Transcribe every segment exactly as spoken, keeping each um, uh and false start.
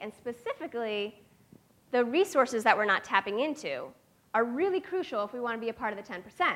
and specifically the resources that we're not tapping into, are really crucial if we want to be a part of the ten percent.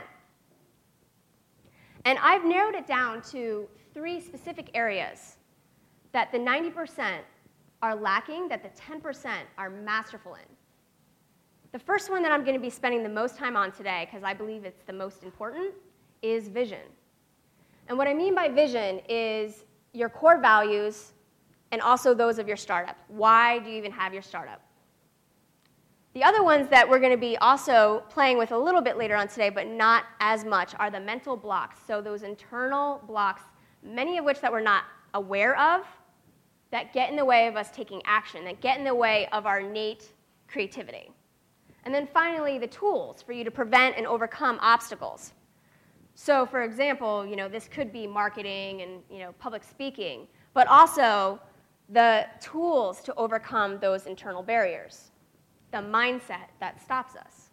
And I've narrowed it down to three specific areas that the ninety percent are lacking, that the ten percent are masterful in. The first one that I'm going to be spending the most time on today, because I believe it's the most important, is vision. And what I mean by vision is your core values and also those of your startup. Why do you even have your startup? The other ones that we're going to be also playing with a little bit later on today, but not as much, are the mental blocks. So those internal blocks, many of which that we're not aware of, that get in the way of us taking action, that get in the way of our innate creativity. And then finally, the tools for you to prevent and overcome obstacles. So for example, you know, this could be marketing and, you know, public speaking, but also the tools to overcome those internal barriers, the mindset that stops us.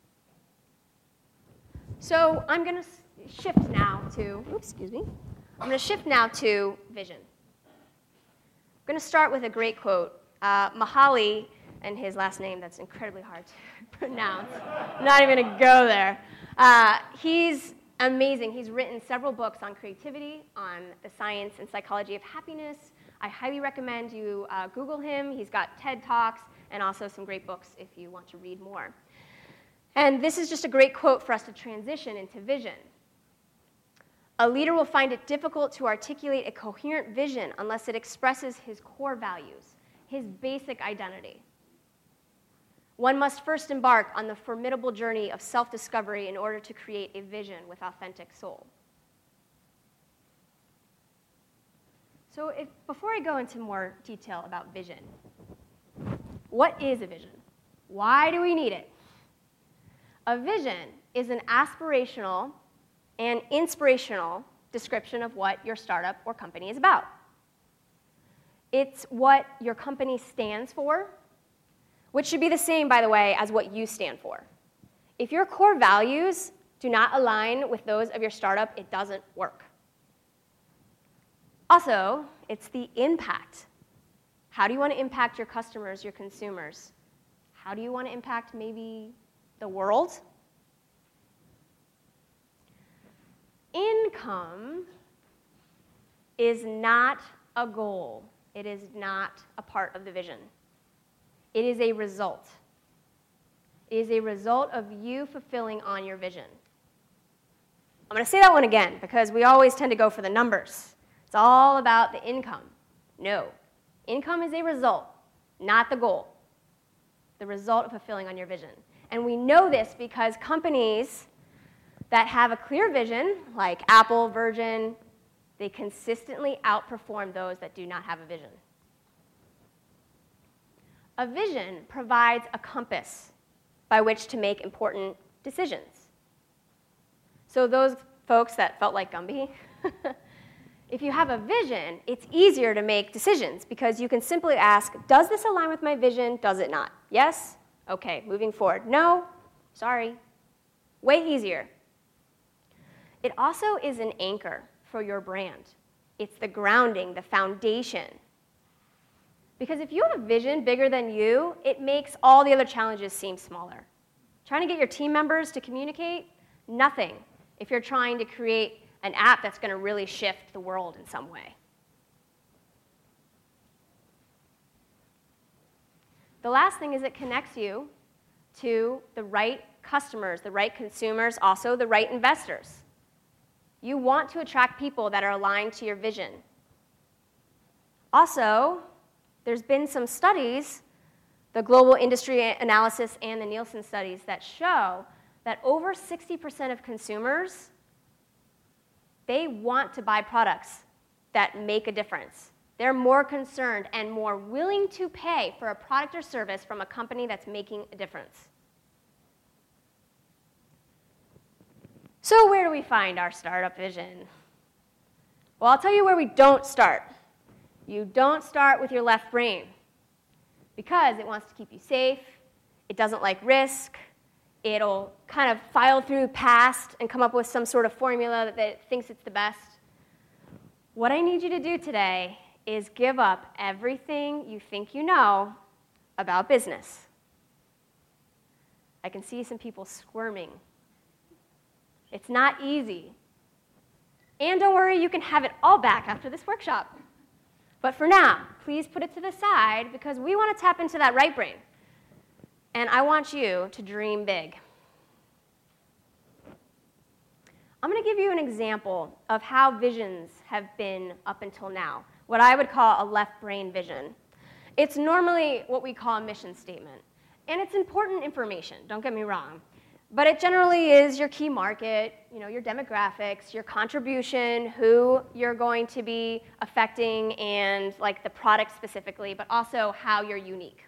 So I'm going to shift now to, oops, excuse me. I'm going to shift now to vision. I'm going to start with a great quote. Uh, Mihaly, and his last name, that's incredibly hard to pronounce. I'm not even going to go there. Uh, he's amazing. He's written several books on creativity, on the science and psychology of happiness. I highly recommend you uh, Google him. He's got TED Talks and also some great books if you want to read more. And this is just a great quote for us to transition into vision. A leader will find it difficult to articulate a coherent vision unless it expresses his core values, his basic identity. One must first embark on the formidable journey of self-discovery in order to create a vision with authentic soul. So if, before I go into more detail about vision, what is a vision? Why do we need it? A vision is an aspirational and inspirational description of what your startup or company is about. It's what your company stands for, which should be the same, by the way, as what you stand for. If your core values do not align with those of your startup, it doesn't work. Also, it's the impact. How do you want to impact your customers, your consumers? How do you want to impact maybe the world? Income is not a goal. It is not a part of the vision. It is a result. It is a result of you fulfilling on your vision. I'm going to say that one again because we always tend to go for the numbers. It's all about the income. No. Income is a result, not the goal. The result of fulfilling on your vision. And we know this because companies that have a clear vision, like Apple, Virgin, they consistently outperform those that do not have a vision. A vision provides a compass by which to make important decisions. So those folks that felt like Gumby, if you have a vision, it's easier to make decisions because you can simply ask, does this align with my vision? Does it not? Yes? Okay, moving forward. No? Sorry. Way easier. It also is an anchor for your brand. It's the grounding, the foundation. Because if you have a vision bigger than you, it makes all the other challenges seem smaller. Trying to get your team members to communicate? Nothing. If you're trying to create an app that's going to really shift the world in some way. The last thing is it connects you to the right customers, the right consumers, also the right investors. You want to attract people that are aligned to your vision. Also, there's been some studies, the Global Industry Analysis and the Nielsen studies, that show that over sixty percent of consumers, they want to buy products that make a difference. They're more concerned and more willing to pay for a product or service from a company that's making a difference. So where do we find our startup vision? Well, I'll tell you where we don't start. You don't start with your left brain because it wants to keep you safe. It doesn't like risk. It'll kind of file through past and come up with some sort of formula that it thinks it's the best. What I need you to do today is give up everything you think you know about business. I can see some people squirming. It's not easy. And don't worry, you can have it all back after this workshop. But for now, please put it to the side because we want to tap into that right brain. And I want you to dream big. I'm going to give you an example of how visions have been up until now, what I would call a left brain vision. It's normally what we call a mission statement. And it's important information, don't get me wrong. But it generally is your key market, you know, your demographics, your contribution, who you're going to be affecting, and like the product specifically, but also how you're unique.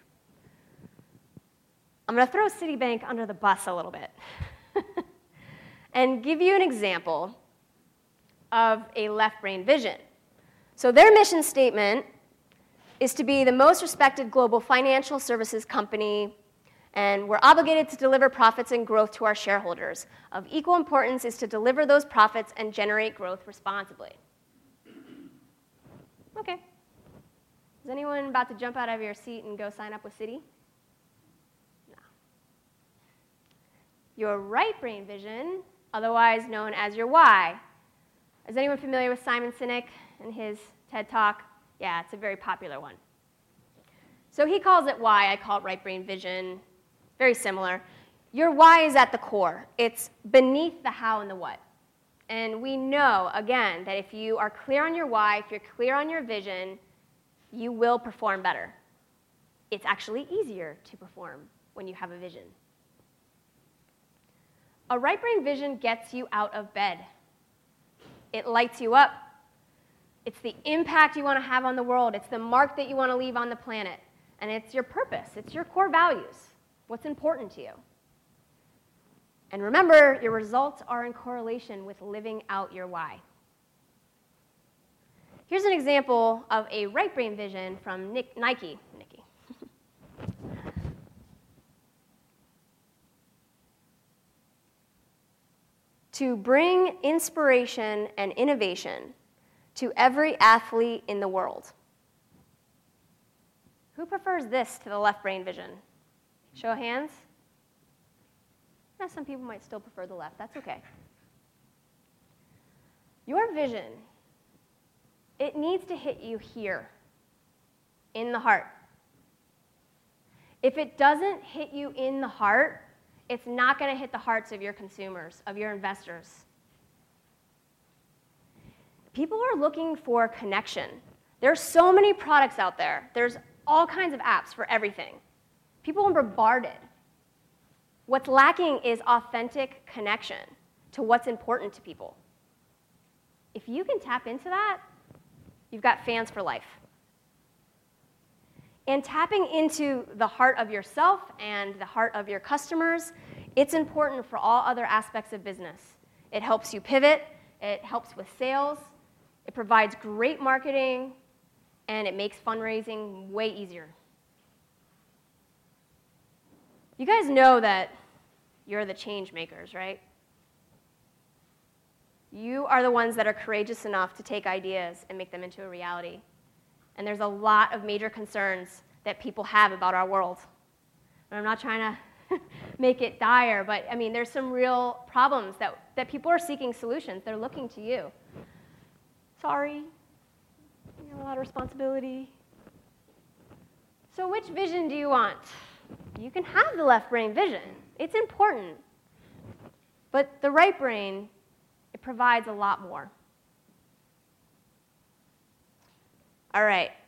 I'm going to throw Citibank under the bus a little bit and give you an example of a left brain vision. So their mission statement is to be the most respected global financial services company, and we're obligated to deliver profits and growth to our shareholders. Of equal importance is to deliver those profits and generate growth responsibly. Okay. Is anyone about to jump out of your seat and go sign up with Citi? No. Your right brain vision, otherwise known as your why. Is anyone familiar with Simon Sinek and his TED Talk? Yeah, it's a very popular one. So he calls it why, I call it right brain vision. Very similar. Your why is at the core. It's beneath the how and the what. And we know, again, that if you are clear on your why, if you're clear on your vision, you will perform better. It's actually easier to perform when you have a vision. A right brain vision gets you out of bed. It lights you up. It's the impact you want to have on the world. It's the mark that you want to leave on the planet. And it's your purpose. It's your core values. What's important to you? And remember, your results are in correlation with living out your why. Here's an example of a right brain vision from Nick, Nike. Nikki. To bring inspiration and innovation to every athlete in the world. Who prefers this to the left brain vision? Show of hands. Now, some people might still prefer the left. That's okay. Your vision, it needs to hit you here, in the heart. If it doesn't hit you in the heart, it's not going to hit the hearts of your consumers, of your investors. People are looking for connection. There are so many products out there. There's all kinds of apps for everything. People are bombarded. What's lacking is authentic connection to what's important to people. If you can tap into that, you've got fans for life. And tapping into the heart of yourself and the heart of your customers, it's important for all other aspects of business. It helps you pivot, it helps with sales, it provides great marketing, and it makes fundraising way easier. You guys know that you're the change makers, right? You are the ones that are courageous enough to take ideas and make them into a reality. And there's a lot of major concerns that people have about our world. And I'm not trying to make it dire, but I mean, there's some real problems that, that people are seeking solutions. They're looking to you. Sorry, you have a lot of responsibility. So which vision do you want? You can have the left brain vision. It's important. But the right brain, it provides a lot more. All right.